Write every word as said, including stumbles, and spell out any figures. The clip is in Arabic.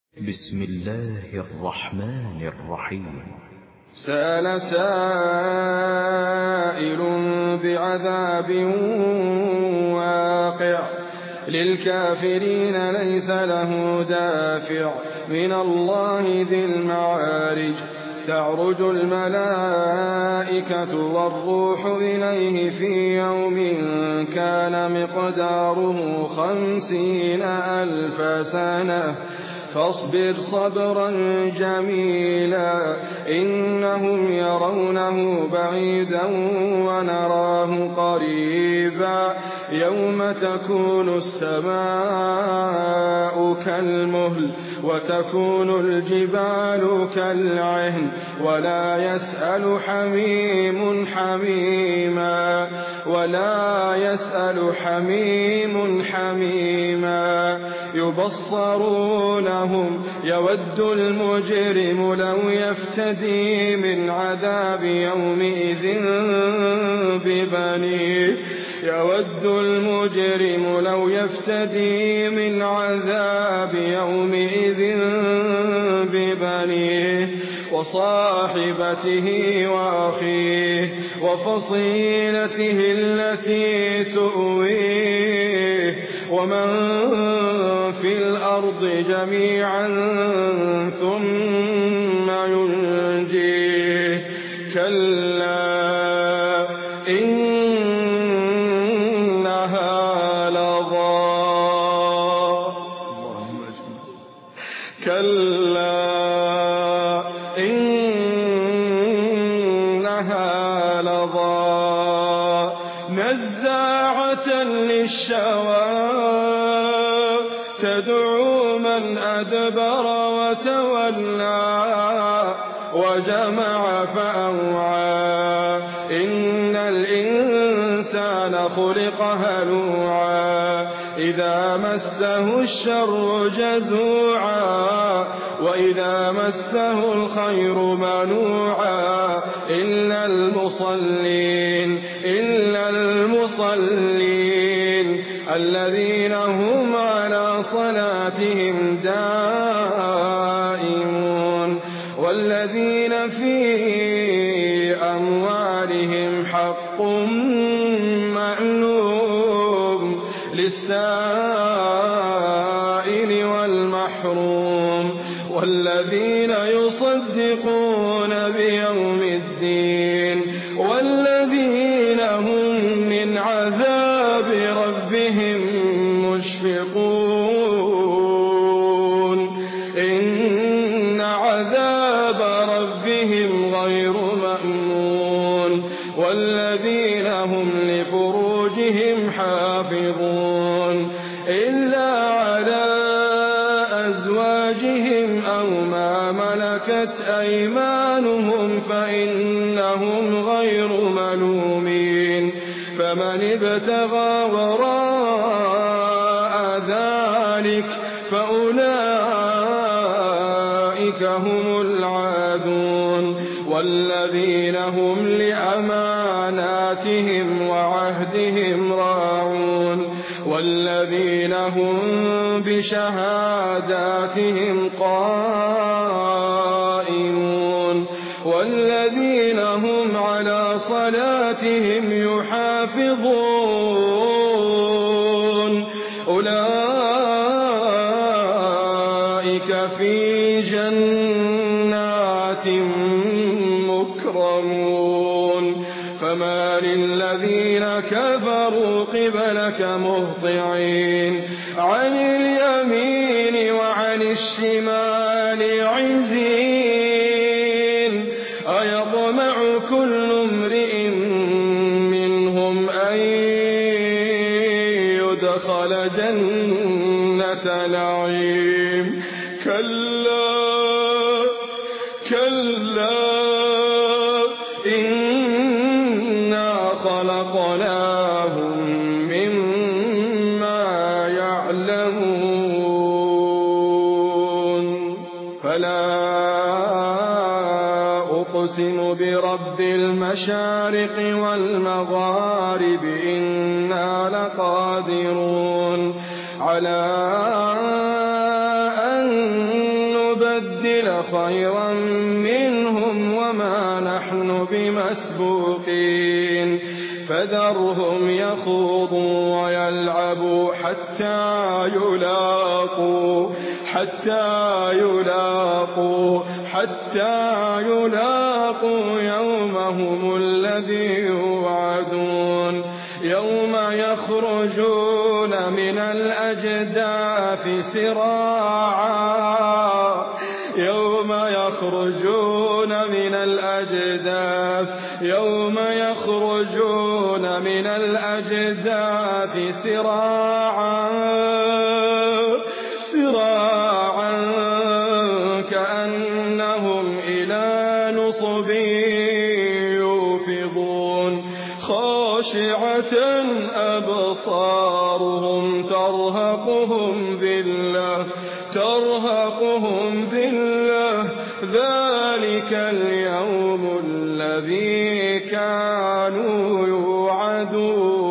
بسم الله الرحمن الرحيم. سأل سائل بعذاب واقع للكافرين ليس له دافع من الله ذي المعارج. تعرج الملائكة والروح إليه في يوم كان مقداره خمسين ألف سنة فاصبر صبرا جميلا إنهم يرونه بعيدا ونراه قريبا يوم تكون السماء كالمهل وتكون الجبال كالعهن ولا يسأل حميم حميما ولا يسأل حميم حميما يبصرونهم يود المجرم لو يفتدي من عذاب يومئذ ببنيه يود المجرم لو يفتدي من عذاب يومئذ ببنيه وصاحبته وأخيه وفصيلته التي تؤويه ومن في الأرض جميعا ثم ينجيه كلا إنها لظى كلا إنها لظى نزاعة للشوى تدعو من أدبر وتولى وجمع فأوعى إن الإنسان خلق هلوعا إذا مسه الشر جزوعا وإذا مسه الخير منوعا إلا المصلين إلا المصلين الذين هم على صلاتهم دائمون والذين في أموالهم حق معلوم للسائل والمحروم والذين يصدقون بيوم الدين والذين هم من عذاب ربهم مشفقون إن عذاب ربهم غير مأمون والذين هم لفروجهم حافظون إلا على أزواجهم أو ما ملكت أيمانهم فإنهم غير ملومين فمن ابتغى وراء ذلك فأولئك هم العادون والذين هم لأماناتهم وعهدهم راعون والذين هم بشهاداتهم قائمون والذين هم على صلاتهم يحافظون أولئك في جنات مكرمون فما للذين كفروا قبلك مهطعين عن اليمين وعن الشمال عزين أيطمع كل امرئ منهم أن يدخل جنة نعيم كلا كلا إنا خلقناهم مما يعلمون فلا أقسم برب المشارق والمغارب إنا لقادرون على أن نبدل خيرا منهم وما نحن بمسبوقين فذرهم يخوضوا ويلعبوا حتى يلاقوا حتى يلاقوا حتى يلاقوا يومهم الذي يوعدون يوم يخرجون من الأجداث سراعا يوم يخرجون من الأجداث يوم يخرجون من الأجداث سراعا سراعا كأنهم إلى نصب يوفضون خاشعة أبصارهم ترهقهم ذلة ترهقهم ذلة ذلك اليوم الذي كانوا يوعدون